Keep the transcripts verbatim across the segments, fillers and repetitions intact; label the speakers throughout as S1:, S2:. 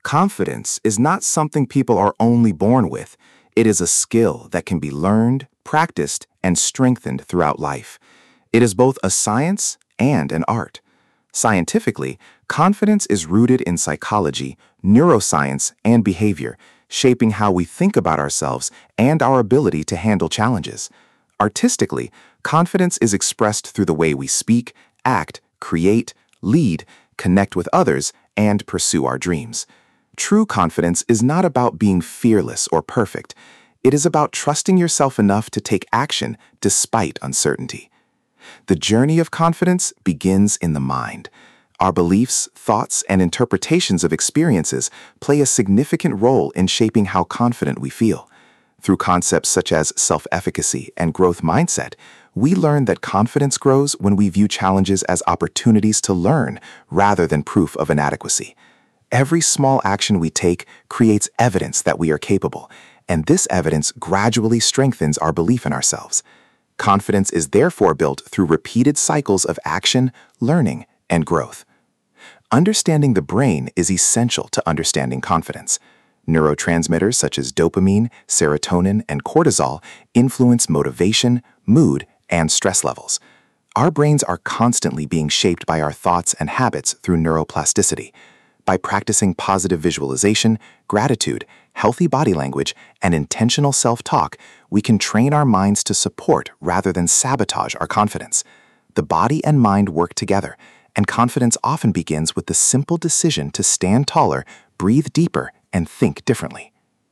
S1: Confidence is not something people are only born with. It is a skill that can be learned, practiced, and strengthened throughout life. It is both a science and an art. Scientifically, confidence is rooted in psychology, neuroscience, and behavior, shaping how we think about ourselves and our ability to handle challenges. Artistically, confidence is expressed through the way we speak, act, create, lead, connect with others, and pursue our dreams. True confidence is not about being fearless or perfect. It is about trusting yourself enough to take action despite uncertainty. The journey of confidence begins in the mind. Our beliefs, thoughts, and interpretations of experiences play a significant role in shaping how confident we feel. Through concepts such as self-efficacy and growth mindset, we learn that confidence grows when we view challenges as opportunities to learn rather than proof of inadequacy. Every small action we take creates evidence that we are capable, and this evidence gradually strengthens our belief in ourselves. Confidence is therefore built through repeated cycles of action, learning, and growth. Understanding the brain is essential to understanding confidence. Neurotransmitters such as dopamine, serotonin, and cortisol influence motivation, mood, and stress levels. Our brains are constantly being shaped by our thoughts and habits through neuroplasticity. By practicing positive visualization, gratitude, healthy body language, and intentional self-talk, we can train our minds to support rather than sabotage our confidence. The body and mind work together, and confidence often begins with the simple decision to stand taller, breathe deeper, and think differently.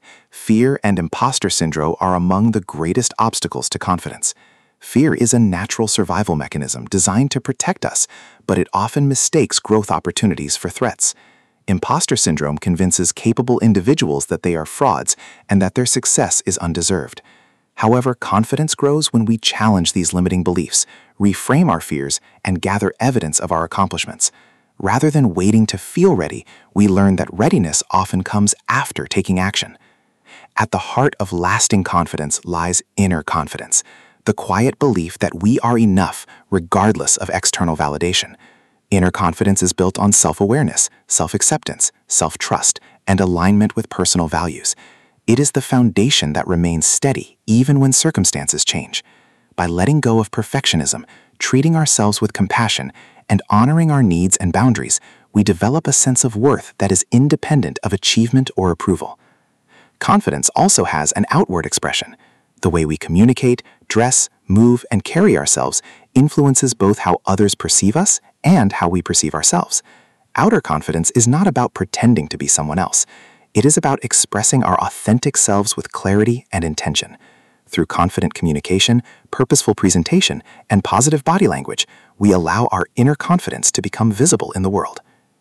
S1: Fear and imposter syndrome are among the greatest obstacles to confidence. Fear is a natural survival mechanism designed to protect us, but it often mistakes growth opportunities for threats. Imposter syndrome convinces capable individuals that they are frauds and that their success is undeserved. However, confidence grows when we challenge these limiting beliefs, reframe our fears, and gather evidence of our accomplishments. Rather than waiting to feel ready, we learn that readiness often comes after taking action. At the heart of lasting confidence lies inner confidence, the quiet belief that we are enough regardless of external validation. Inner confidence is built on self-awareness, self-acceptance, self-trust, and alignment with personal values. It is the foundation that remains steady even when circumstances change. By letting go of perfectionism, treating ourselves with compassion, and honoring our needs and boundaries, we develop a sense of worth that is independent of achievement or approval. Confidence also has an outward expression. The way we communicate, dress, move, and carry ourselves influences both how others perceive us and how we perceive ourselves. Outer confidence is not about pretending to be someone else. It is about expressing our authentic selves with clarity and intention. Through confident communication, purposeful presentation, and positive body language, we allow our inner confidence to become visible in the world.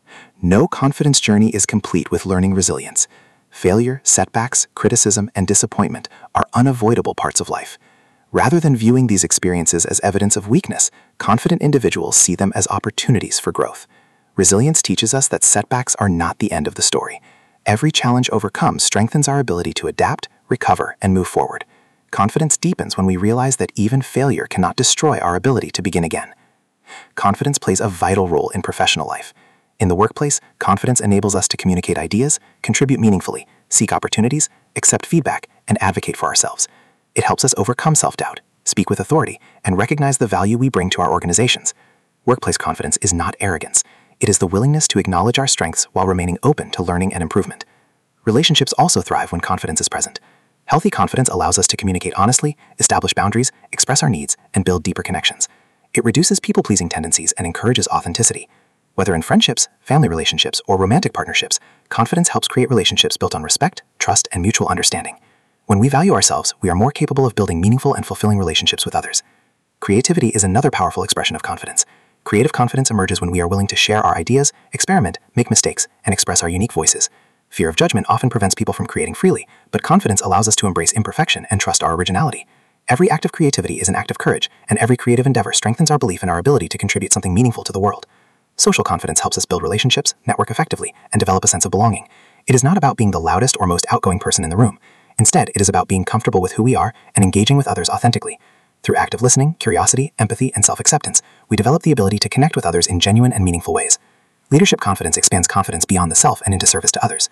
S1: No confidence journey is complete with learning resilience. Failure, setbacks, criticism, and disappointment are unavoidable parts of life. Rather than viewing these experiences as evidence of weakness, confident individuals see them as opportunities for growth. Resilience teaches us that setbacks are not the end of the story. Every challenge overcome strengthens our ability to adapt, recover, and move forward. Confidence deepens when we realize that even failure cannot destroy our ability to begin again. Confidence plays a vital role in professional life. In the workplace, confidence enables us to communicate ideas, contribute meaningfully, seek opportunities, accept feedback, and advocate for ourselves. It helps us overcome self-doubt, speak with authority, and recognize the value we bring to our organizations. Workplace confidence is not arrogance. It is the willingness to acknowledge our strengths while remaining open to learning and improvement. Relationships also thrive when confidence is present. Healthy confidence allows us to communicate honestly, establish boundaries, express our needs, and build deeper connections. It reduces people-pleasing tendencies and encourages authenticity. Whether in friendships, family relationships, or romantic partnerships, confidence helps create relationships built on respect, trust, and mutual understanding. When we value ourselves, we are more capable of building meaningful and fulfilling relationships with others. Creativity is another powerful expression of confidence. Creative confidence emerges when we are willing to share our ideas, experiment, make mistakes, and express our unique voices. Fear of judgment often prevents people from creating freely, but confidence allows us to embrace imperfection and trust our originality. Every act of creativity is an act of courage, and every creative endeavor strengthens our belief in our ability to contribute something meaningful to the world. Social confidence helps us build relationships, network effectively, and develop a sense of belonging. It is not about being the loudest or most outgoing person in the room. Instead, it is about being comfortable with who we are and engaging with others authentically. Through active listening, curiosity, empathy, and self-acceptance, we develop the ability to connect with others in genuine and meaningful ways. Leadership confidence expands confidence beyond the self and into service to others.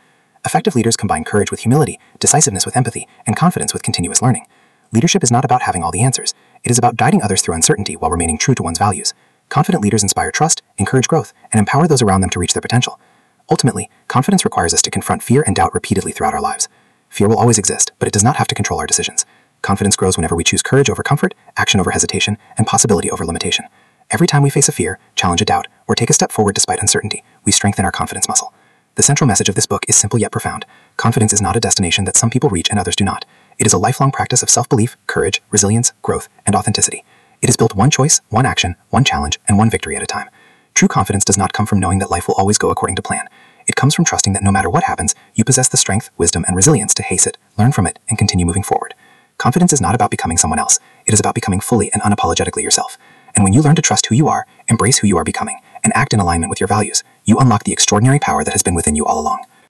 S2: Effective leaders combine courage with humility, decisiveness with empathy, and confidence with continuous learning. Leadership is not about having all the answers. It is about guiding others through uncertainty while remaining true to one's values. Confident leaders inspire trust, encourage growth, and empower those around them to reach their potential. Ultimately, confidence requires us to confront fear and doubt repeatedly throughout our lives. Fear will always exist, but it does not have to control our decisions. Confidence grows whenever we choose courage over comfort, action over hesitation, and possibility over limitation. Every time we face a fear, challenge a doubt, or take a step forward despite uncertainty, we strengthen our confidence muscle. The central message of this book is simple yet profound. Confidence is not a destination that some people reach and others do not. It is a lifelong practice of self-belief, courage, resilience, growth, and authenticity. It is built one choice, one action, one challenge, and one victory at a time. True confidence does not come from knowing that life will always go according to plan. It comes from trusting that no matter what happens, you possess the strength, wisdom, and resilience to face it, learn from it, and continue moving forward. Confidence is not about becoming someone else. It is about becoming fully and unapologetically yourself. And when you learn to trust who you are, embrace who you are becoming, and act in alignment with your values, you unlock the extraordinary power that has been within you all along.